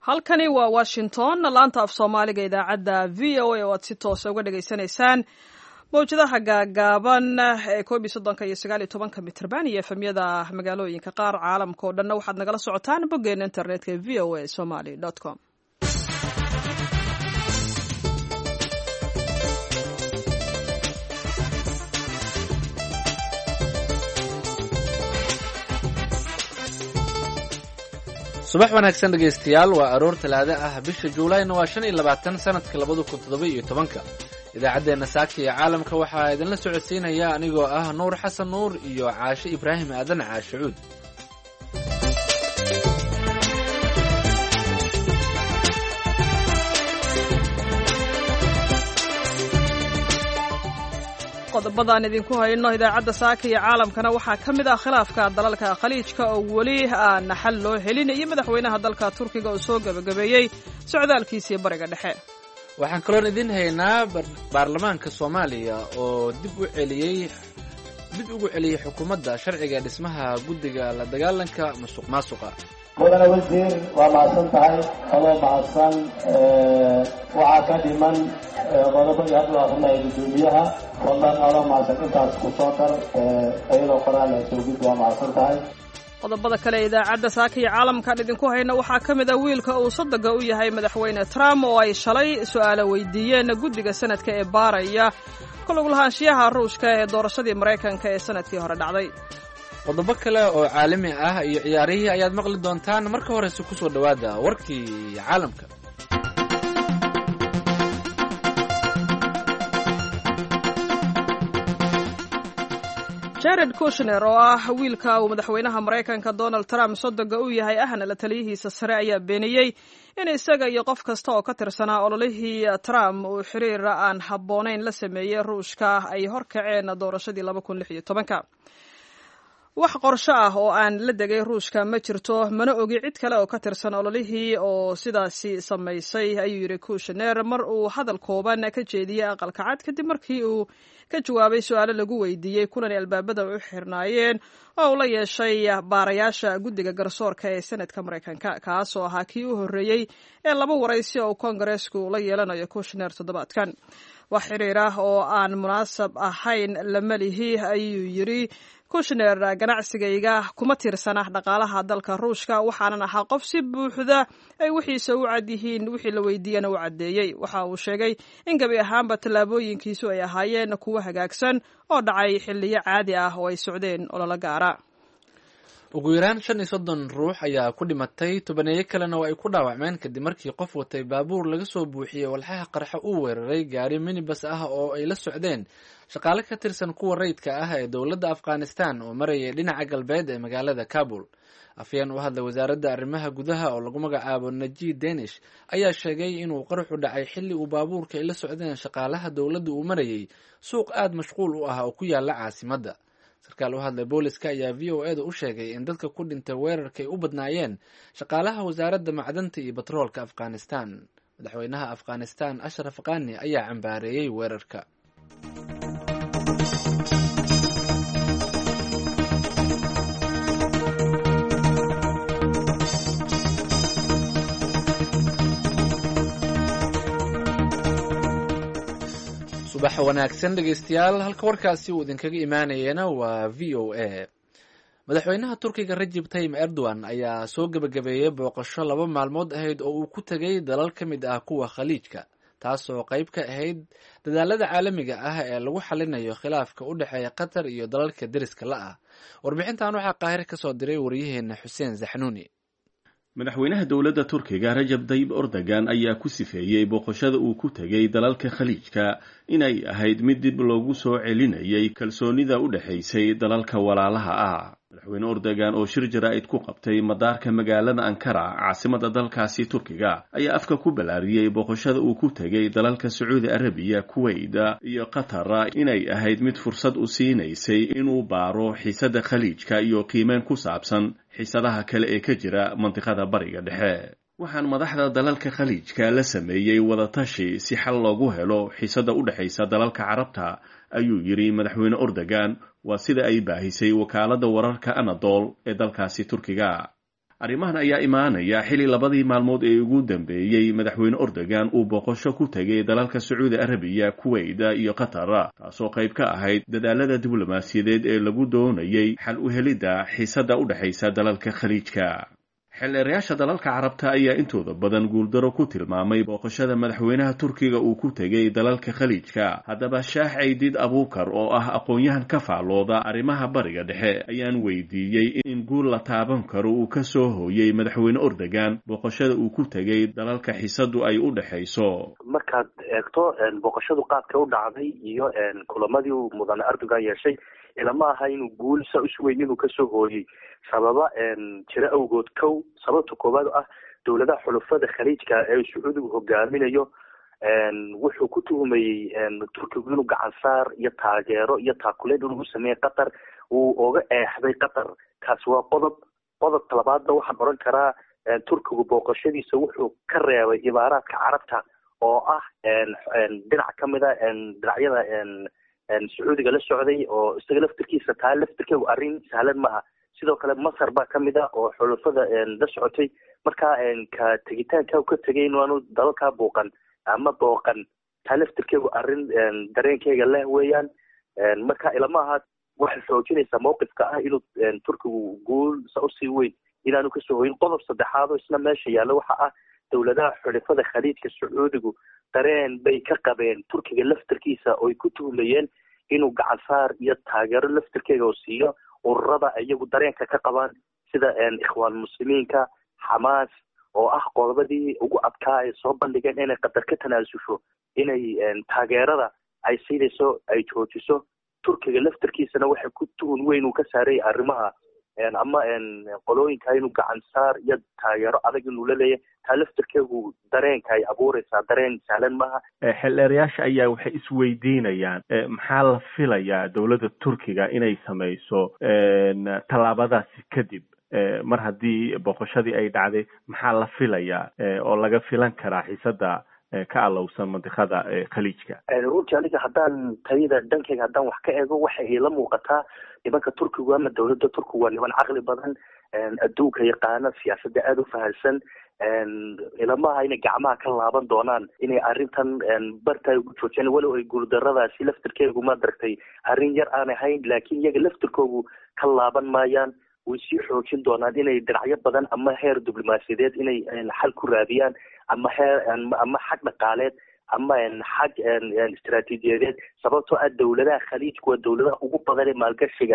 halkani waa Washington laanta af Soomaaliga idaacadda VOA oo aad si toos uga dhageysanaysaan mawjadaha gaagaaban ee 13 iyo 19 mitirban iyo efemyada magaalooyinka qaar caalamka oo dhan waxaad nagala socotaan boggeena internetka voasomali.com. subax wanaagsan dhegaystayaal waa aroor talaado ah bisha Juulayna waa 25 sanadka 2017 idaacadeena saaka ee caalamka waxa idinla socodsiinaya anigoo ah Nuur Xasan Nuur iyo Caashe Ibraahim Aadan Caashuud. qodobadaan idinku hayno idaacadda saaka iyo caalamkana waxaa ka mid ah khilaafka dalalka khaliijka oo weli aan xal loo helin iyo madaxweynaha dalka Turkiga oo soo gabagabeeyay socdaalkiisii bariga dhexe. waxaan kaloo idin haynaa baarlamaanka Soomaaliya oo dib ugu celiyay xukuumadda sharciga dhismaha guddiga la dagaalanka musuqmaasuqa. mudane wasiir waa mahadsan tahay adoo mahadsan waxaa ka dhiman qodobadii hadda aqrinaya gudoomiyaha fadlan adoo mahadsan intaas ku soo dar iyadoo qoraal ay soo gudbi waa mahadsan tahay. qodobada kale ee idaacadda saaka iyo caalamkan idinku hayna waxaa ka mid ah wiilka uu sadaga u yahay madaxweyne Trump oo ay shalay su'aalo weydiiyeen guddiga sanadka ee baaraya ku lug lahaanshiyaha Ruushka ee doorashadii Mareykanka ee sanadkii hore dhacday. qodobo kale oo caalami ah iyo ciyaarihii ayaad maqli doontaan marka horeyse ku soo dhawaada warkii caalamka. Jared Kushner oo ah wiilka uu madaxweynaha Mareykanka Donald Trump sadaga u yahay ahna la taliyihiisa sare ayaa beeniyay in isaga iyo qof kasta oo ka tirsanaa ololihii Trump uu xiriir aan habboonayn la sameeyay Ruushka ay horkaceen doorashadii 2016. wax qorsho ah oo aan la degay Ruushka ma jirto mana ogi cid kale oo ka tirsan ololihii oo sidaasi sameysay ayuu yiri Kushner mar uu hadal kooban ka jeediyay aqalka cad kadib markii uu ka jawaabay su'aalo lagu weydiiyay kulan albaabada u xirnaayeen oo la yeeshay baarayaasha guddiga garsoorka ee sanadka Mareykanka kaas oo ahaa kii u horeeyay ee laba waraysi oo Kongareesku la yeelanayo Kushner toddobaadkan. wax xiriir ah oo aan munaasab ahayn lama lihi ayuu yiri Kushner ganacsigayga kuma tirsana dhaqaalaha dalka Ruushka waxaanan ahaa qof si buuxda ay wixiisa u cad yihiin wixii la weydiiyana u cadeeyay. waxa uu sheegay in gabi ahaanba tallaabooyinkiisu ay ahaayeen kuwa hagaagsan oo dhacay xilliyo caadi ah oo ay socdeen olole gaara. ugu yaraan 35 ruux ayaa ku dhimatay tobaneeyo kalena oo ay ku dhaawacmeen kadib markii qof watay baabuur laga soo buuxiyay walxaha qarxa uu weeraray gaari minibus ah oo ay la socdeen shaqaale ka tirsan kuwa rayidka ah ee dowladda Afghanistan oo marayay dhinaca galbeed ee magaalada Kabul. afyeen u hadlay wasaaradda arrimaha gudaha oo lagu magacaabo Najib Danish ayaa sheegay inuu qarxu dhacay xilli uu baabuurka ay la socdeen shaqaalaha dowladda uu marayay suuq aad mashquul u ah oo ku yaala caasimadda. sarkaal u hadlay booliska ayaa VOA-da u sheegay in dadka ku dhintay weerarka ay u badnaayeen shaqaalaha wasaaradda macdanta iyo batroolka Afghanistan. madaxweynaha Afghanistan Ashraf Ghani ayaa cambaareeyay weerarka. subax wanaagsan dhegaystayaal halka warkaasi uu idinkaga imaanayana waa VOA. madaxweynaha Turkiga Recep Tayyip Erdogan ayaa soo gabagabeeyay booqasho 2 maalmood ahayd oo uu ku tagay dalal ka mid ah kuwa khaliijka taasoo qayb ka ahayd dadaalada caalamiga ah ee lagu xalinayo khilaafka u dhexeeya Qatar iyo dalalka deriska la ah. warbixintan waxaa Qaahire ka soo diray wariyaheena Xuseen Zaxnuuni. madaxweynaha dowladda Turkiga Recep Tayyip Erdogan ayaa ku sifeeyay booqashada uu ku tagay dalalka khaliijka inay ahayd mid dib loogu soo celinayay kalsoonida u dhaxaysay dalalka walaalaha ah. madaxweyne Erdogan oo shir jaraa'id ku qabtay madaarka magaalada Ankara caasimadda dalkaasi Turkiga ayaa afka ku balaariyay booqashada uu ku tagay dalalka Sacuudi Arabiya, Kuwait iyo Qatar inay ahayd mid fursad u siinaysay inuu baaro xiisadda khaliijka iyo qiimeyn ku saabsan xiisadaha kale ee ka jira mantiqada bariga dhexe. waxaan madaxda dalalka khaliijka la sameeyay wadatashi si xal loogu helo xiisadda u dhaxaysa dalalka Carabta ayuu yiri madaxweyne Erdogan waa sida ay baahisay wakaaladda wararka Anadolu ee dalkaasi Turkiga. arrimahan ayaa imaanaya xili labadii maalmood ee ugu dambeeyey madaxweyne Erdogan uu booqasho ku tagay dalalka Sacuudi Arabiya, Kuwait iyo Qatar, taasoo qayb ka ahayd dadaalada diblomaasiyadeed ee lagu doonayay xal u helidda xiisadda u dhaxaysa dalalka Khaliijka. xildheerayaasha dalalka carabta ayaa intooda badan guuldaro ku tilmaamay booqashada madaxweynaha Turkiga uu ku tegay dalalka Khaliijka. haddaba Shaah Aydid Abuukar oo ah aqoon-yahan ka faallooda arrimaha bariga dhexe ayaan weydiiyey in guul la taaban karo uu ka soo hooyay madaxweyne Erdogan booqashada uu ku tegay dalalka xiisadu ay u dhaxayso. markaad eegto booqashadu qaabka u dhacday iyo kulamadii uu mudane Erdogan yeeshay ilama aha inuu guul sa usweyn inuu kasoo hooyay sababa jira awgood sababta koowaad ah dowladaha xulafada khaliijka ee Sacuudigu hogaaminayo wuxuu ku tuhumayay Turkigu inuu gacan saar iyo taageero iyo taakuleed inuu sameeyo Qatar uu oga eexday Qatar. kaas waa qodob labaadna waxaan oran karaa Turkigu booqashadiisa wuxuu ka reebay imaaraadka carabta oo ah dhinac kamid ah dhinacyada Sacuudiga la socday oo isaga laftirkiisa taa laftirkeedu arrin sahlan maaha. sidoo kale Masar baa kamid ah oo xulafada la socotay. marka ka tegitaanka ka tegay inuu dalalka booqan taa laftirkeedu arrin dareenkeyga leh weeyaan. marka ilama aha waxay xoojinaysaa mowqifka ah inuu Turkigu guul usii weyn inaanu kasoo hoyin. qodob saddexaad oo isna meesha yaalla waxa ah dowladaha xulafada khaliijka Sacuudigu dareen bay ka qabeen Turkiga laftirkiisa oo ay ku tuhmayeen inuu gacan saar iyo taageero laftirkeega oo siiyo ururada iyagu dareenka ka qabaan sida ikhwaan muslimiinka, Xamaas oo ah qodobadii ugu adkaa ay soo bandhigeen inay Qatar ka tanaasusho inay taageerada ay siinayso ay joojiso. Turkiga laftirkiisana waxay ku tuhun weyn uu ka saaray arrimaha ama qolooyinka inuu gacan saar iyo taageero adag inuu la leeyahay. taa laftirkeegu dareenka ay abuuraysaa dareen sahlan maaha. xildheerayaasha ayaa waxay isweydiinayaan maxaa la filayaa dowladda Turkiga inay samayso tallaabadaasi kadib mar haddii booqashadii ay dhacday. maxaa la filayaa oo laga filan karaa xiisada ka alowsan mantiqada khaliijka? runtii aniga haddaan tayada dhankeyga haddaan wax ka eego waxay ila muuqataa nimanka Turkigu ama dowladda Turkigu waa niman caqli badan, adduunka yaqaana, siyaasadda aada u fahansan. ilamaha inay gacmaha ka laaban doonaan inay arrintan barta ugu joojiyaan walow ay guuldaradaasi laftirkeegu ma dartay arrin yar aan ahayn, laakiin iyaga laftirkoogu ka laaban maayaan. way sii xoojin doonaan inay dhinacyo badan ama heer diblomaasiyadeed inay xal ku raadiyaan ama xag dhaqaaleed ama xag istaraatiijiyadeed. sababtoo ah dowladaha khaliijku waa dowladaha ugu badan ee maalgashiga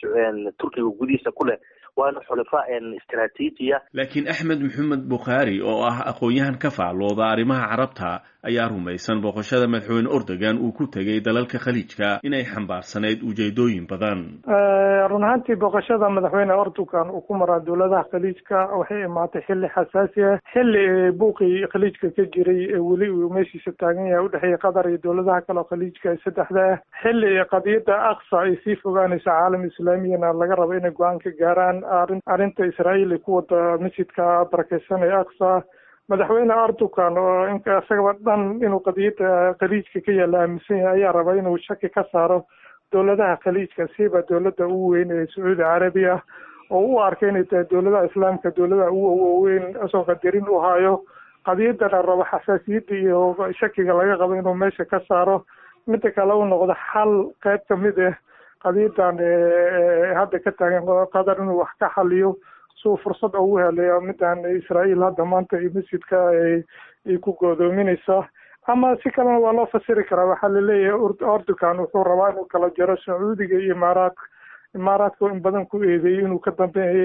Turkiga gudihiisa ku leh, waana xulafaa istaraatiijiya. laakiin Axmed Maxamed Bukhaari oo ah aqoon-yahan ka faallooda arrimaha carabta ayaa rumaysan booqashada madaxweyne Erdogan uu ku tegay dalalka khaliijka inay xambaarsanayd ujeedooyin badan. run ahaantii booqashada madaxweyne Erdogan uu ku maraa dowladaha khaliijka waxay imaatay xilli xasaasi ah, xilli buuqii khaliijka ka jiray weli uu meeshiisa taagan yahay u dhexeeya Qatar iyo dowladaha kale oo khaliijka saddexda ah, xilli qadiyadda Aqsa ay sii fogaanaysa caalam islaamiyana laga rabo inay go-aan ka gaaraan arrinta Israa'iil ku wada masjidka barakeysan ee Aqsa. madaxweyne Erdogan oo isagaba dhan inuu qadiyadda khaliijka ka yaala aaminsan yahay ayaa raba inuu shaki ka saaro dowladaha khaliijka siiba dowladda ugu weyn ee Sacuudi Arabiya oo u arkay inay tahay dowladaha islaamka dowladaha ugu weyn asoo qadarin u hayo. qadiyadana rabo xasaasiyadda iyo shakiga laga qabo inuu meesha ka saaro. midda kale uu noqdo xal qayb kamid ah qadiyadan hadda ka taagan Qatar inuu wax ka xaliyo suu fursad ugu helayo midan Israa'iil hadda maanta iyo masjidka ay ku godoominaysa. ama si kalena waa loo fasiri karaa. waxaa la leeyahay Erdogan wuxuu rabaa inuu kala jaro Sacuudiga iyo imaaraadka in badan ku eedeeyay inuu ka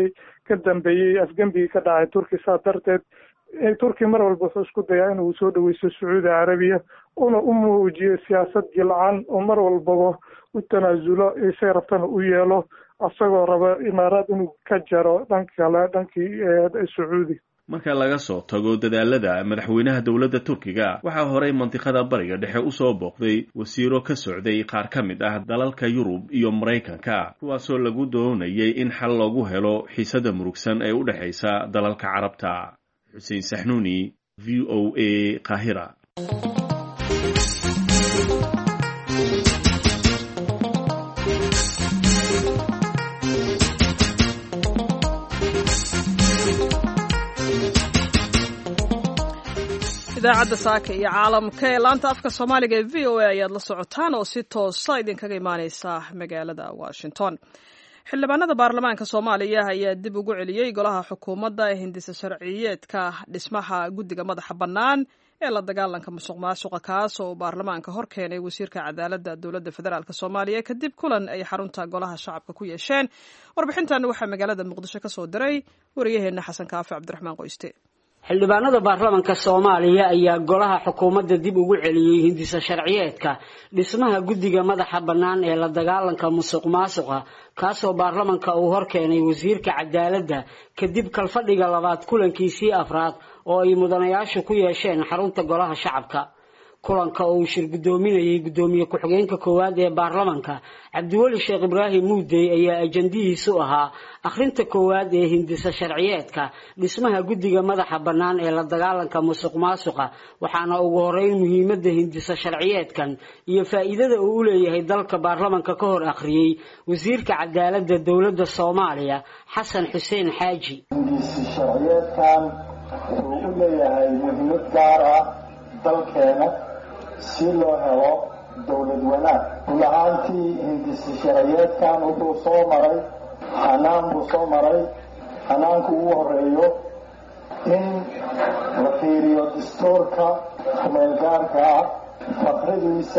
dambeeyey afgambigii ka dhacay Turki. saa darteed Turki mar walba wuxuu isku dayaa inuu soo dhaweysto Sacuudi Arabiya una u muujiyo siyaasad jilcan oo mar walbaba u tanaasulo isay rabtana u yeelo asagoo raba imaaraad inuu ka jaro dhankii Sacuudi. marka laga soo tago dadaalada madaxweynaha dowladda Turkiga waxaa horey mantiqada bariga dhexe u soo booqday wasiiro ka socday qaar ka mid ah dalalka Yurub iyo Mareykanka kuwaasoo lagu doonayay in xal loogu helo xiisada murugsan ee u dhaxaysa dalalka carabta. Xuseen Saxnuuni, VOA, Qaahira. idaacadda saaka iyo caalamka ee laanta afka soomaaliga ee v o a ayaad la socotaan oo si toosa idinkaga imaaneysa magaalada washington. xildhibaanada baarlamaanka soomaaliya ayaa dib ugu celiyey golaha xukuumadda ee hindisa sharciyeedka dhismaha guddiga madaxa bannaan ee la dagaalanka musuq maasuqa, kaas oo baarlamaanka hor keenay wasiirka cadaaladda dowladda federaalk soomaaliya kadib kulan ay xarunta golaha shacabka ku yeesheen. warbixintan waxaa magaalada muqdisho ka soo diray wariyaheena xasan kaafi cabdiraxmaan qoyste. xildhibaanada baarlamaanka soomaaliya ayaa golaha xukuumadda dib ugu celiyey hindisa sharciyeedka dhismaha guddiga madaxa bannaan ee la dagaalanka musuq maasuqa, kaasoo baarlamaanka uu hor keenay wasiirka cadaaladda kadib kalfadhiga labaad kulankiisii afraad oo ay mudanayaashu ku yeesheen xarunta golaha shacabka. kulanka oo uu shir gudoominayay gudoomiye ku-xigeenka koowaad ee baarlamaanka cabdiweli sheekh ibraahim muudey ayaa ajandihiisu ahaa akhrinta koowaad ee hindisa sharciyeedka dhismaha guddiga madaxa bannaan ee la dagaalanka musuq maasuqa, waxaana ugu horeyn muhiimadda hindisa sharciyeedkan iyo faa'iidada uu u leeyahay dalka baarlamaanka ka hor akhriyey wasiirka cadaaladda dowladda soomaaliya xasan xuseen xaaji. hindisa sharciyeedkan wuxuu u leeyahay muhiimad gaar ah dalkeena si loo helo dowlad wanaag. run-ahaantii hindisa sharciyeedkan wuxuu soo maray xanaanku ugu horeeyo in la fiiriyo dastuurka kumeelgaarka ah fakradiisa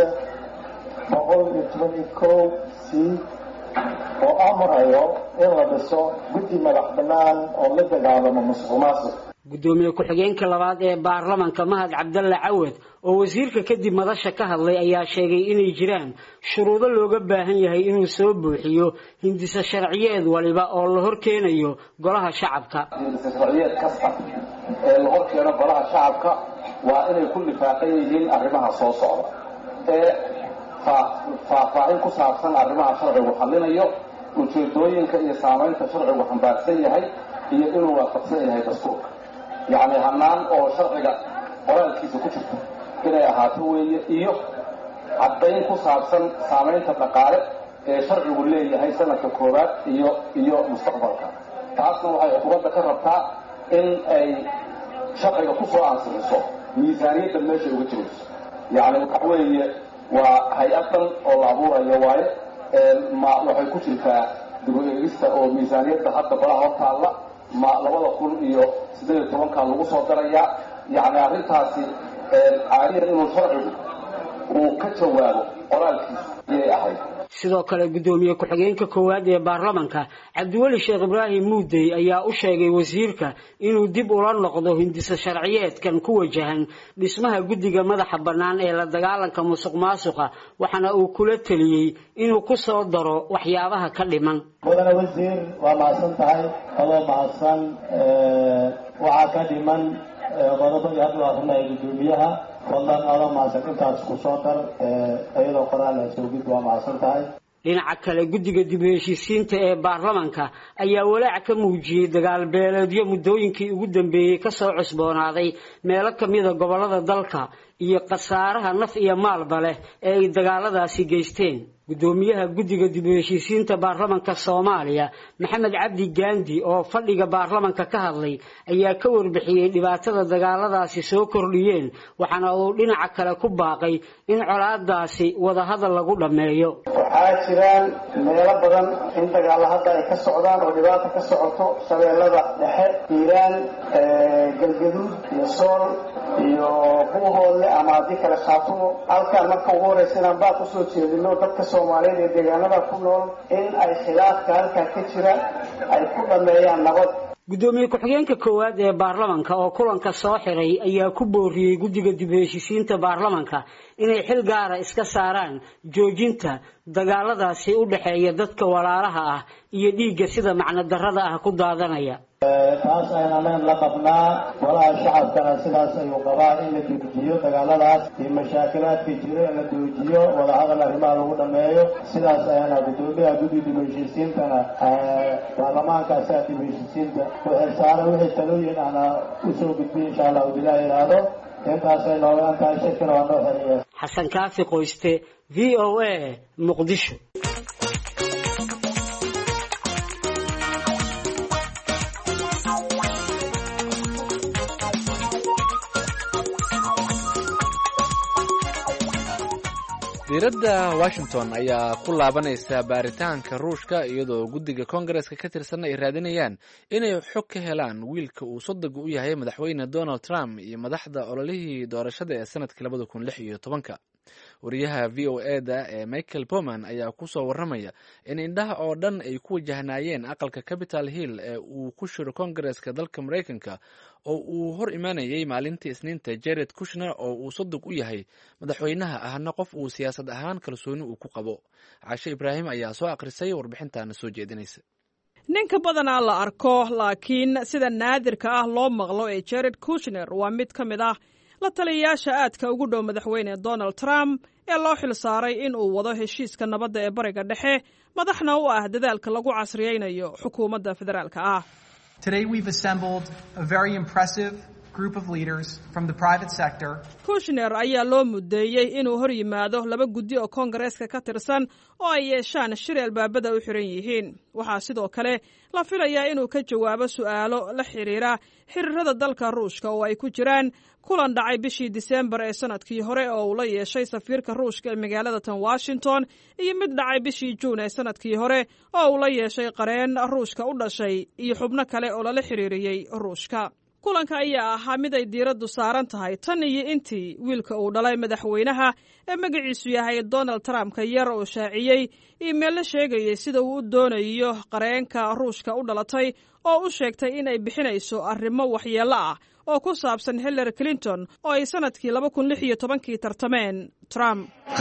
121C oo amrayo in la dhiso guddi madax bannaan oo la dagaalamo musuq maasuq. gudoomiye ku-xigeenka labaad ee baarlamaanka mahad cabdalle cawad oo wasiirka kadib madasha ka hadlay ayaa sheegay inay jiraan shuruudo looga baahan yahay inuu soo buuxiyo hindisa sharciyeed waliba oo la hor keenayo golaha shacabka. hindisa sharciyeed kasta ee la hor keeno golaha shacabka waa inay ku lifaaqan yihiin arrimaha soo socda ee faahfaahin ku saabsan arrimaha sharcigu xallinayo, ujeedooyinka iyo saamaynta sharcigu xambaarsan yahay iyo inuu waafaqsan yahay dastuurka. yacni hanaan oo sharciga qoraalkiisa ku jirta inay ahaato weeye, iyo caddayn ku saabsan saamaynta dhaqaale ee sharcigu leeyahay sanadka koowaad iyo mustaqbalka. taasna waxay xukuumadda ka rabtaa in ay sharciga ku soo ansixiso miisaaniyadda meesha uga jirayso. yacni waxa weeye waa hay-adan oo la abuurayo waaye waxay ku jirtaa dib u eegista oo miisaaniyadda hadda golaha hortaalla 2018 lagu soo darayaa. yacni arrintaasi caadiyan inuu sharcigu uu ka jawaabo qoraalkiisa ayay ahayd. sidoo kale gudoomiye ku-xigeenka koowaad ee baarlamaanka cabdiweli sheekh ibraahim muudey ayaa u sheegay wasiirka inuu dib ula noqdo hindisa sharciyeedkan ku wajahan dhismaha guddiga madaxa bannaan ee la dagaalanka musuq maasuqa, waxaana uu kula taliyey inuu ku soo daro waxyaabaha ka dhiman. mudane wasiir waa mahadsan tahay, adoo mahadsan. waxaa ka dhiman qodobadii hadda akrinaya gudoomiyaha, fadlan adoo mahadsan intaas ku soo dar iyadoo qoraal ah soo gud. waa mahadsan tahay. dhinaca kale guddiga dib u heshiisiinta ee baarlamaanka ayaa walaac ka muujiyey dagaal beeleedyo muddooyinkii ugu dambeeyey ka soo cusboonaaday meelo ka mida gobollada dalka iyo khasaaraha naf iyo maalba leh ee ay dagaaladaasi geysteen. gudoomiyaha guddiga dib u heshiisiinta baarlamaanka soomaaliya maxamed cabdi gaandi oo fadhiga baarlamaanka ka hadlay ayaa ka warbixiyey dhibaatada dagaaladaasi soo kordhiyeen, waxaana uu dhinaca kale ku baaqay in colaadaasi wadahadal lagu dhammeeyo. waxaa jiraan meelo badan in dagaalo hadda ay ka socdaan oo dhibaata ka socoto shabeellada dhexe, hiiraan, galgaduud iyo sool iyo buuhoodle ama haddii kale khaatumo. halkaan marka ugu horeysa inaan baa kusoo jeedino dadka soomaaliyeed ee deegaanada ku nool in ay khilaafka halkaa ka jira ay ku dhameeyaan nabad. gudoomiye ku-xigeenka koowaad ee baarlamaanka oo kulanka soo xiray ayaa ku booriyey guddiga dib u heshiisiinta baarlamaanka inay xil gaara iska saaraan joojinta dagaaladaasi u dhexeeya dadka walaalaha ah iyo dhiigga sida macno darrada ah ku daadanaya. taas aynan la qabnaa, golaha shacabkana sidaas ayuu qabaa in la joojiyo dagaaladaas iyo mashaakilaadka jira in la joojiyo, wadahadal arrimaha lagu dhameeyo. sidaas ayana gudoomiyaha guddiga dib u heshiisiintana baarlamaanka asaga dib u heshiisiinta waxay saaran wixii talooyin ana usoo gudbiy insha allah bilaah yidhaahdo. intaasay noogaan tahay. shirkana waa noo xiriya. xasan kaafi qoyste, v o a, muqdisho. diiradda washington ayaa ku laabanaysa baaritaanka ruushka iyadoo guddiga koongareska ka tirsan ay raadinayaan inay xog ka helaan wiilka uu sodoga u yahay madaxweyne donald trump iyo madaxda ololihii doorashada ee sanadkii 2016 wariyaha v o eda ee michael bowman ayaa ku soo warramaya in indhaha oo dhan ay ku wajahnaayeen aqalka capital hill ee uu ku shiro koongareska dalka maraykanka oo uu hor imaanayay maalintii isniinta jared kushner oo uu sodog u yahay madaxweynaha ahna qof uu siyaasad ahaan kalsooni uu ku qabo. cashe ibraahim ayaa soo akhrisay warbixintaana soo jeedinaysa. ninka badanaa la arko laakiin sida naadirka ah loo maqlo ee jared kushner waa mid ka mid ah la taliyayaasha aadka ugu dhow madaxweyne donald trump ee loo xil saaray in uu wado heshiiska nabadda ee bariga dhexe madaxna u ah dadaalka lagu casriyeynayo xukuumadda federaalka ah. Today we've assembled a very impressive group of leaders from the private sector. Kushner ayaa loo mudeeyey inuu hor yimaado laba guddi oo koongareeska ka tirsan oo ay yeeshaan shir albaabada u xiran yihiin. waxaa sidoo kale la filayaa inuu ka jawaabo su'aalo la xiriira xiriirada dalka Ruushka oo ay ku jiraan kulan dhacay bishii December ee sanadkii hore oo uu la yeeshay safiirka Ruushka ee magaalada tan Washington iyo mid dhacay bishii June ee sanadkii hore oo uu la yeeshay qareen Ruushka u dhashay iyo xubno kale oo la xiriiriyay Ruushka. kulanka ayaa ahaa mid ay diiraddu saaran tahay tan iyo intii wiilka uu dhalay madaxweynaha ee magaciisu yahay Donald Trump ka yar oo shaaciyey email la sheegayay sida uu u doonayo qareenka Ruushka u dhalatay oo u sheegtay in ay bixinayso arrimo waxyeello ah oo ku saabsan Hillary Clinton oo ay sanadkii 2016 tartameen Trump.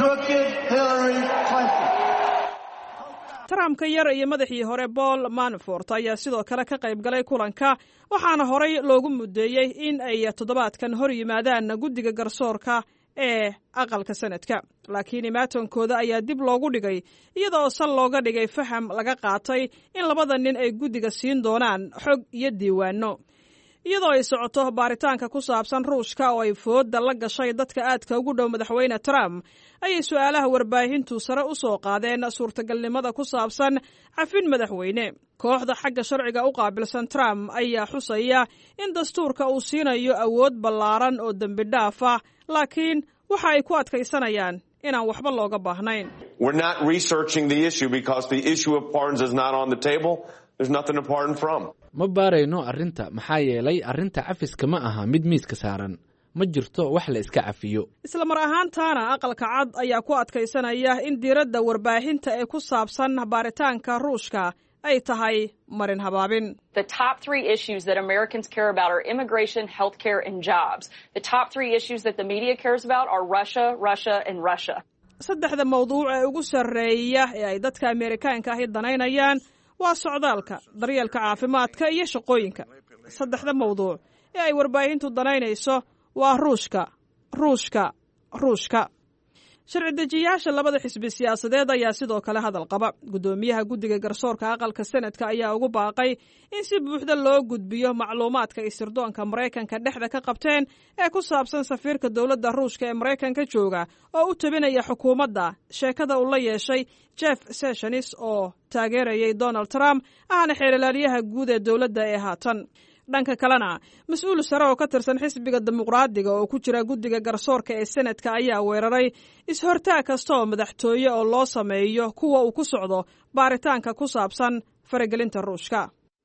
Trump ka yar iyo madaxii hore Paul Manafort ayaa sidoo kale ka qayb galay kulanka waxaana horay loogu mudeeyey in ay toddobaadkan hor yimaadaan guddiga garsoorka ee aqalka sanadka laakiin imaatankooda ayaa dib loogu dhigay iyadoo sal looga dhigay faham laga qaatay in labada nin ay guddiga siin doonaan xog iyo diiwaano iyadoo ay socoto baaritaanka ku saabsan Ruushka oo ay fooda la gashay dadka aadka ugu dhow madaxweyne Trump ayay su'aalaha warbaahintu sare u soo qaadeen suurtagalnimada ku saabsan cafin madaxweyne. kooxda xagga sharciga u qaabilsan Trump ayaa xusaya in dastuurka uu siinayo awood ballaaran oo dambi dhaaf ah laakiin waxa ay ku adkaysanayaan inaan waxba looga baahnayn. We're not researching the issue because the issue of pardons is not on the table. There's nothing to pardon from. ma baarayno arrinta maxaa yeelay arrinta cafiska ma aha mid miiska saaran ma jirto wax la iska cafiyo. isla mar ahaantaana aqalka cad ayaa ku adkaysanaya in diiradda warbaahinta ee ku saabsan baaritaanka Ruushka ay tahay marin habaabin. The top 3 issues that Americans care about are immigration, healthcare and jobs. The top 3 issues that the media cares about are Russia, Russia and Russia. saddexda mawduuc ee ugu sarreeya ee ay dadka Ameerikaanka ahi danaynayaan waa socdaalka, daryeelka caafimaadka iyo shaqooyinka. saddexda mawduuc ee ay warbaahintu danaynayso waa Ruushka, Ruushka, Ruushka. sharci dejiyaasha labada xisbi siyaasadeed ayaa sidoo kale hadal qaba. gudoomiyaha guddiga garsoorka aqalka sanadka ayaa ugu baaqay in si buuxda loo gudbiyo macluumaadka ay sirdoonka Mareykanka dhexda ka qabteen ee ku saabsan safiirka dowladda Ruushka ee Mareykanka jooga oo u tabinaya xukuumadda sheekada uu la yeeshay Jeff Sessions oo taageerayay Donald Trump ahna xeelalaaliyaha guud ee dowladda ee haatan. dhanka kalena mas-uul sare oo ka tirsan xisbiga dimuqraadiga oo ku jira guddiga garsoorka ee sanadka ayaa weeraray is-hortaag kasta oo madaxtooye oo loo sameeyo kuwa uu ku socdo baaritaanka ku saabsan faragelinta Ruushka.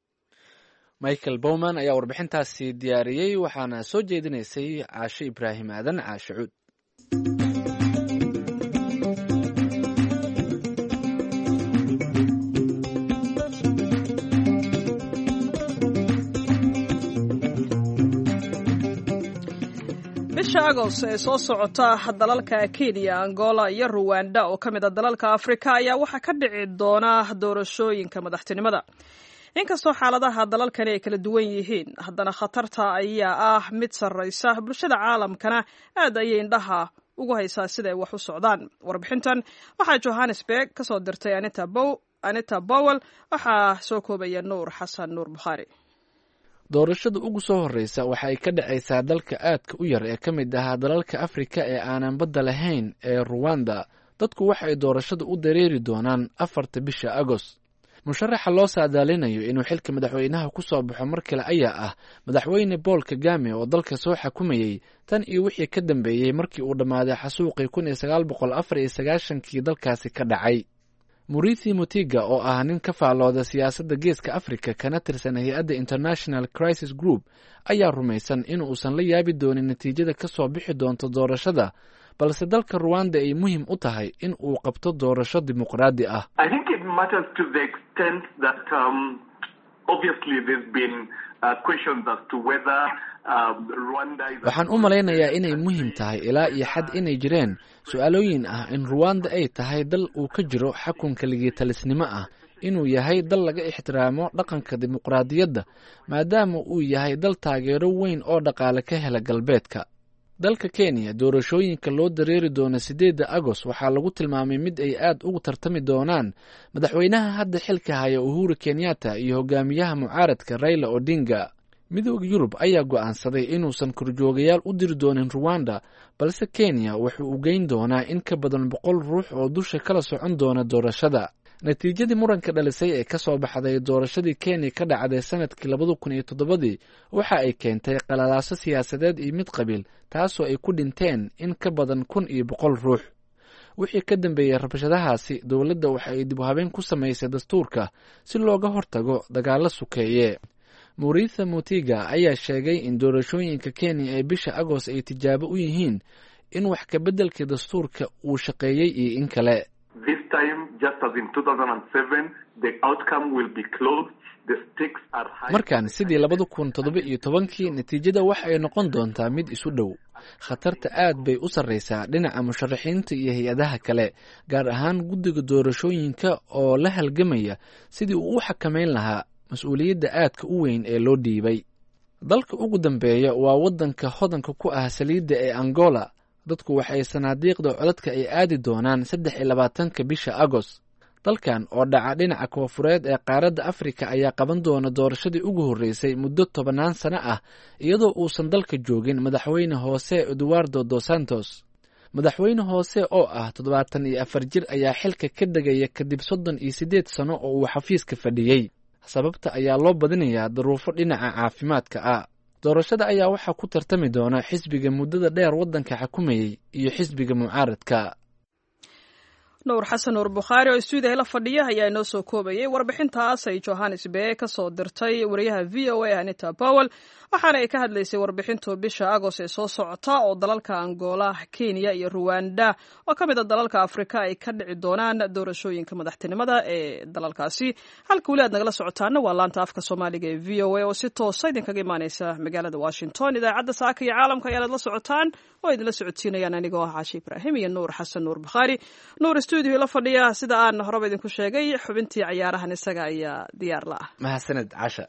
Michael Bowman ayaa warbixintaasi diyaariyey waxaana soo jeedinaysay Caashe Ibraahim Aadan Caashe Cuud. bisha Agost ee soo socota dalalka Kenya, Angola iyo Rwanda oo ka mid ah dalalka Afrika ayaa waxa ka dhici doona doorashooyinka madaxtinimada. inkastoo xaaladaha dalalkani ay kala duwan yihiin haddana khatarta ayaa ah mid sarreysa bulshada caalamkana aad ayay indhaha ugu haysaa sida ay wax u socdaan. warbixintan waxaa Johannesburg ka soo dirtay Anita Powell waxaa soo koobaya Nuur Xasan Nuur Bukhari. doorashada ugu soo horeysa waxa ay ka dhacaysaa dalka aadka u yar ee ka mid ah dalalka Afrika ee aanan badda lahayn ee Rwanda. dadku waxa ay doorashada u dareeri doonaan 4 bisha Agost. musharaxa loo saadaalinayo inuu xilka madaxweynaha ku soo baxo mar kale ayaa ah madaxweyne Paul Kagame oo dalka soo xukumayay tan iyo wixii ka dambeeyay markii uu dhammaaday xasuuqii 1994 dalkaasi ka dhacay. Muriithi Mutiga oo ah nin ka faalooda siyaasadda Geeska Afrika kana tirsan hay'adda International Crisis Group ayaa rumaysan in uusan la yaabi doonin natiijada ka soo bixi doonta doorashada, balse dalka Rwanda ay muhiim u tahay in uu qabto doorasho dimuqraadi ah. I think it matters to the extent that obviously there's been questions as to whether Rwanda is. Waxaan u malaynayaa inay muhiim tahay ilaa iyo xad inay jireen su'aalooyin ah in Rwanda ay tahay dal uu ka jiro xukunka ligitalisnimo ah, inuu yahay dal laga ixtiraamo dhaqanka dimuqraadiyadda maadaama uu yahay dal taageero weyn oo dhaqaale ka hela galbeedka. Dalka Kenya doorashooyinka loo dareeri doono 8 Agost waxaa lagu tilmaamay mid ay aad ugu tartami doonaan madaxweynaha hadda xilka haya Uhuru Kenyatta iyo hogaamiyaha mucaaradka Raila Odinga. Midowga Yurub ayaa go'aansaday inuusan korjoogayaal u diri doonin Rwanda, balse Kenya wuxuu u geyn doonaa in ka badan 100 ruux oo dusha kala socon doona doorashada. Natiijadii muranka dhalisay ee ka soo baxday doorashadii Kenya ka dhacday sanadkii 2007 waxa ay keentay qalalaaso siyaasadeed iyo mid qabiil, taasoo ay ku dhinteen in ka badan 100 ruux. Wixii ka dambeeyay rabshadahaasi, dowladda waxa ay dib u habeyn ku samaysay dastuurka si looga hortago dagaalo sukeeye. Muriithi Mutiga ayaa sheegay in doorashooyinka Kenya ee bisha Agost ay tijaabo u yihiin in wax ka beddelka dastuurka uu shaqeeyay iyo in kale. This time, just as in 2007, the outcome will be close. The stakes are high. Markaan sidii 2017 natiijada waxa ay noqon doontaa mid isu dhow. Khatarta aad bay u sarreysaa dhinaca musharaxiinta iyo hay'adaha kale, gaar ahaan guddiga doorashooyinka oo la halgamaya sidii uu u xakameyn lahaa mas'uuliyadda aadka u weyn ee loo dhiibay. Dalka ugu dambeeya waa waddanka hodanka ku ah saliidda ee Angola. Dadku waxay sanaadiiqda codadka ay aadi doonaan 23 bisha Agost. Dalkan oo dhaca dhinaca koonfureed ee qaaradda Afrika ayaa qaban doona doorashadii ugu horeysay muddo 10 sano ah iyadoo uusan dalka joogin madaxweyne Jose Eduardo dos Santos. Madaxweyne Jose oo ah 74 jir ayaa xilka ka degaya kadib 38 sano oo uu xafiiska fadhiyay. Sababta ayaa loo badinayaa duruufo dhinaca caafimaadka ah. Doorashada ayaa waxaa ku tartami doona xisbiga muddada dheer waddanka xukumayay iyo xisbiga mucaaradka. Nuur Xasan Nuur Bukhari oo stuudiga la fadhiya ayaa inoo soo koobayay warbixintaas ay Johannesburg ka soo dirtay wariyaha VOA Anita Powell, waxaana ay ka hadlaysay warbixinta bisha Agost ee soo socota oo dalalka Angola, Kenya iyo Rwanda oo ka mid ah dalalka Afrika ay ka dhici doonaan doorashooyinka madaxtinimada ee dalalkaasi. Halka wali aad nagala socotaana waa laanta afka Soomaaliga ee VOA oo si toos ah idinkaga imaanaysa magaalada Washington. Idaacadda Saaka iyo Caalamka ayaad la socotaan oo idinla socodsiinayaan anigoo ah Caashi Ibraahim iyo Nuur Xasan Nuur Bukhari. Nuur stuudiga la fadhiya sida aan horeba idinku sheegay xubintii ciyaarahan isaga ayaa diyaar la ah. Mahadsanid Caasha.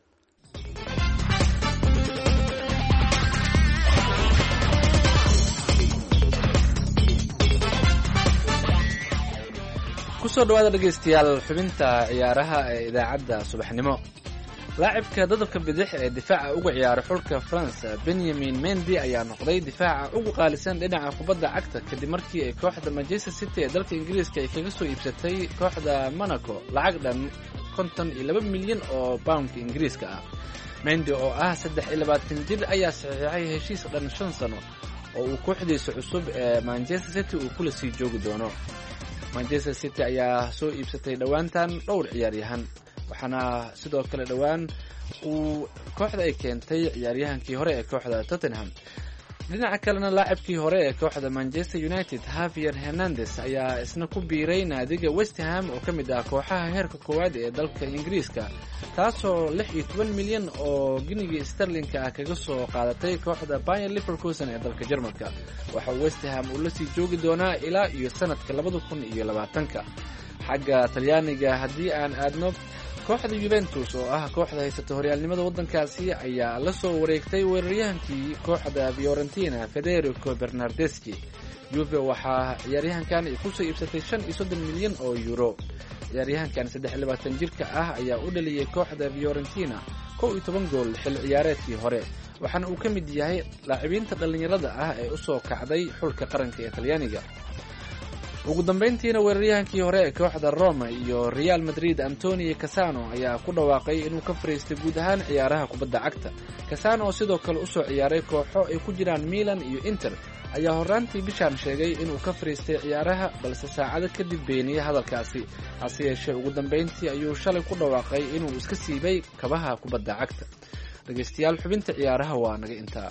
kusoo dhawaada dhegeystayaal xubinta ciyaaraha ee idaacadda subaxnimo. لاعبka dadabka bidix ee difaaca uga ciyaara xulka France Benjamin Mendy ayaa noqday difaaca ugu qaalisan dhinaca kubadda cagta kadib markii ay kooxda Manchester City ee dalka Ingiriiska ay kaga soo iibsatay kooxda Monaco lacag dhan 52 milyan oo pound Ingiriiska ah. Mendy oo ah 23 jir ayaa saxiixay heshiis dhan 5 sano oo uu kooxdiisa cusub ee Manchester City uu kula sii joogi doono. Manchester City ayaa soo iibsatay dhawaantan dhowr ciyaaryahan, waxaana sidoo kale dhawaan uu kooxda ay keentay ciyaaryahankii hore ee kooxda Tottenham. dhinaca kalena laacibkii hore ee kooxda Manchester United Javier Hernandez ayaa isna ku biiray naadiga West Ham oo ka mid ah kooxaha heerka koowaad ee dalka Ingiriiska, taasoo 16 milyan oo giniga sterling-ka ah kaga soo qaadatay kooxda Bayer Leverkusen ee dalka Jarmalka. waxa West Ham uu la sii joogi doonaa ilaa iyo sanadka 2020. xagga Talyaaniga haddii aan aadno, kooxda Juventus oo ah kooxda haysata horyaalnimada waddankaasi ayaa la soo wareegtay weeraryahankii kooxda Fiorentina Federico Bernardeschi. Juve waxaa ciyaaryahankan ay ku soo iibsatay 35 milyan oo euro. ciyaaryahankan 23 jirka ah ayaa u dhaliyay kooxda Fiorentina 12 gool xil ciyaareedkii hore, waxaana uu ka mid yahay laacibiinta dhalinyarada ah ee u soo kacday xulka qaranka ee Talyaaniga. ugu dambeyntiina weeraryahankii hore ee kooxda Roma iyo Real Madrid Antonio Cassano ayaa ku dhawaaqay inuu ka fariistay guud ahaan ciyaaraha kubadda cagta. Cassano oo sidoo kale u soo ciyaaray kooxo ay ku jiraan Milan iyo Inter ayaa horraantii bishaan sheegay inuu ka fariistay ciyaaraha, balse saacado kadib beeniyay hadalkaasi. hase yeeshee ugu dambeyntii ayuu shalay ku dhawaaqay inuu iska siibay kabaha kubadda cagta. dhegeystayaal, xubinta ciyaaraha waa naga intaa.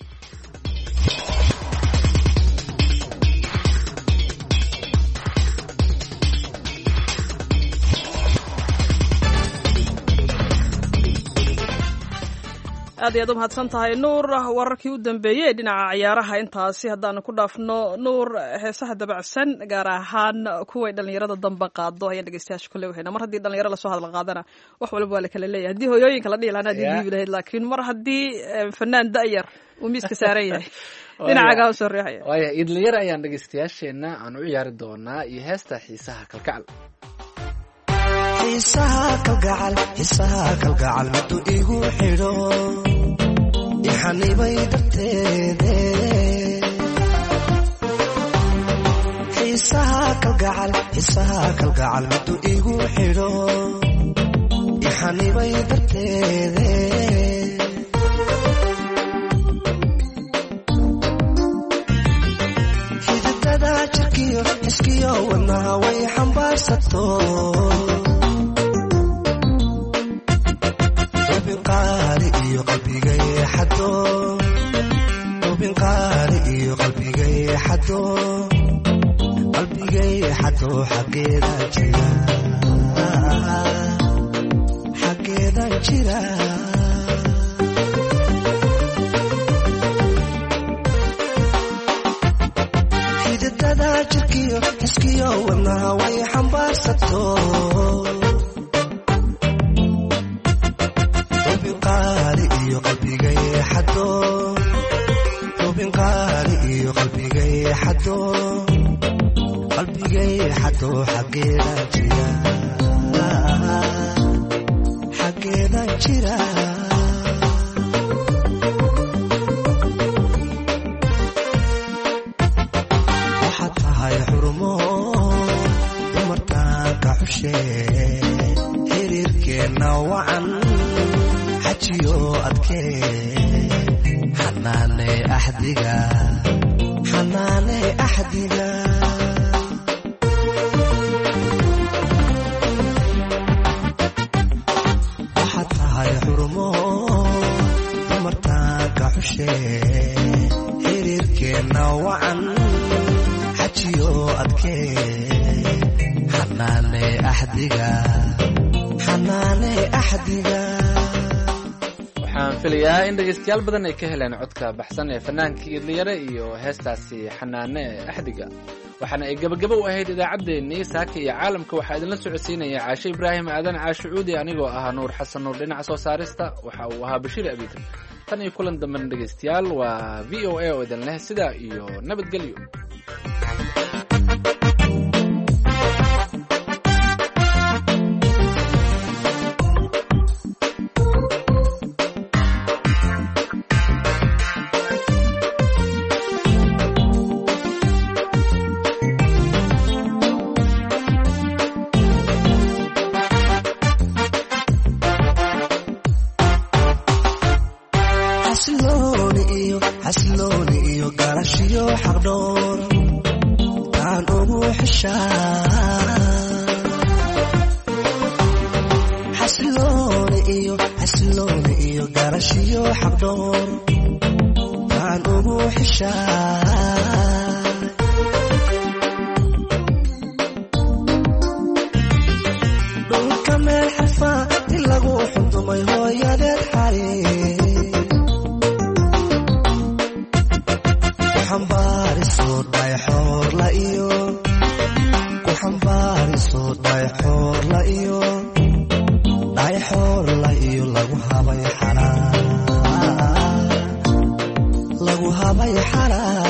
aad iyo aad u mahadsan tahay nuur. wararkii u dambeeyey dhinaca ciyaaraha intaasi haddaanu ku dhaafno. nuur, heesaha dabacsan gaar ahaan kuway dhallinyarada damba qaado ayaan dhegeystayaasha kule wahayna. mar haddii dhallinyaro lasoo hadal qaadana wax waliba waa la kala leeyahay. haddii hooyooyinka la dhihi lahaan aad idiibi lahayd, laakiin mar haddii fanaan da'yar uu miiska saaran yahay dhinacaagaa usoo riixaya. waaya idlinyar ayaan dhegeystayaasheenna aan u ciyaari doonaa iyo heesta xiisaha kalgacal. xiisaha kalgacal miduu igu xidho ixanibay darteede. xiisaha kalgacal miduu igu xidho ixanibay darteede. xididada jirkiyo xiskiyo wadnaha way xambaarsato. qaali iyo qalbigay xado ubin qaali iyo qalbigay xado xaggeedan jira xididada jirkiyo xiskiyo wadnaha way xambaarsato. qalbigay xado xaggeedan jira. waxaad tahay xurumo dumartaanka xushe xiriirkeenna wacan xajiyo adkee xanaane axdiga waxaad tahay xurumo dumartaanka xushe xiriirkeenna wacan xajiyo adkee xanaane axdiga. waxaan filayaa in dhegeystayaal badan ay ka heleen codka baxsan ee fanaankii idliyare iyo heestaasi xanaane axdiga. waxaana ay gabagabo u ahayd idaacaddeenii saaka iyo caalamka. waxaa idinla socodsiinaya caashe ibraahim aadan caashe cuudi, anigoo ahaa nuur xasan nuur dhinaca soo saarista. waxa uu ahaa bashiir abiitan. tan iyo kulan dambena dhegeystayaal waa v o a oo idin leh sidaa iyo nabadgelyo. xasilooni iyo garashiyo xaqdhoor taan ugu xishaa. xasilooni iyo garashiyo xaqdhoor taan ugu xishaa. dhulka meel xarfaa in lagu xundumay hooyadeed xari kuxambaariso dhayxoorla iyo dhayxoorla iyo lagu habay xalaa